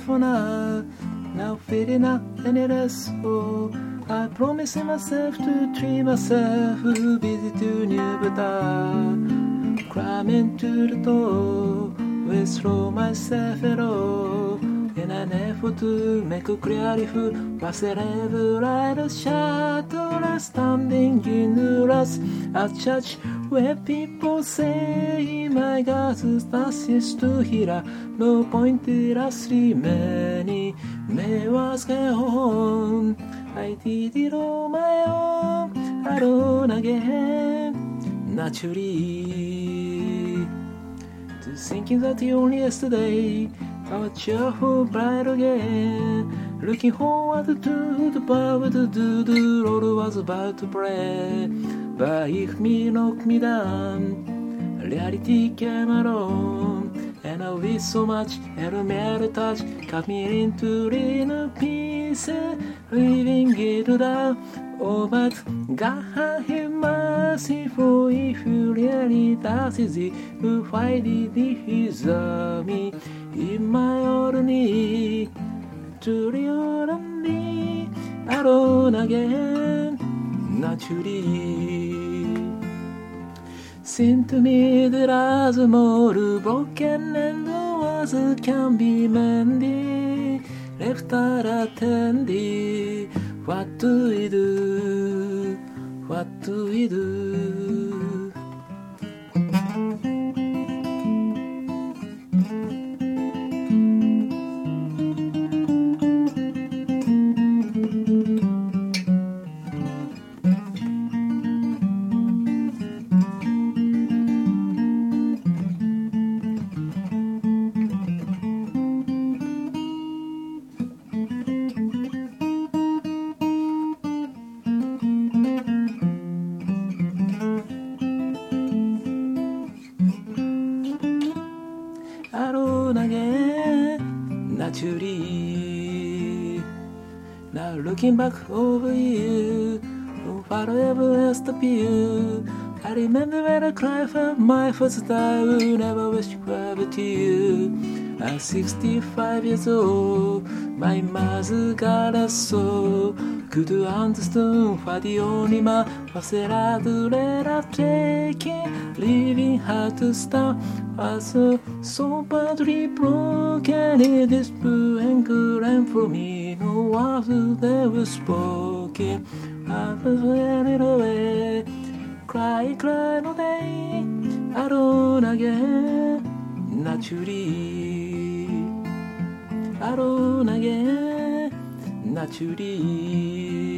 for now. Now feeling up any less so. I promise myself to treat myself, visit to new Buddha. Climbing to the door, will throw myself at all. In an effort to make a clear if whatsoever light a shadow standing in the rust at church where people say my God is to hear no pointlessly many may was home. I did it on my own, alone again, naturally. To thinking that only yesterday our cheerful bride again, looking forward to the power to do the Lord was about to pray. But if me knock me down, reality came along, and with so much elemental touch, cut me into little pieces, leaving it down. Oh, but God have mercy, for if you really does it, why did he deserve me? In my own need, to the me alone again, naturally. Seemed to me that as more broken and was can be mended, left unattended. What do we do? What do we do? Alone again, naturally. Now looking back over you, forever as the view. I remember when I cried for my first time, never wish to have it to you. At 65 years old, my mother got a soul. Could understand what the only man was allowed to let her take it. Leaving her to start was so badly broken. It is blue and good, and for me, no words that were spoken. I was running away, cry all day, alone again, naturally. Alone again, naturally.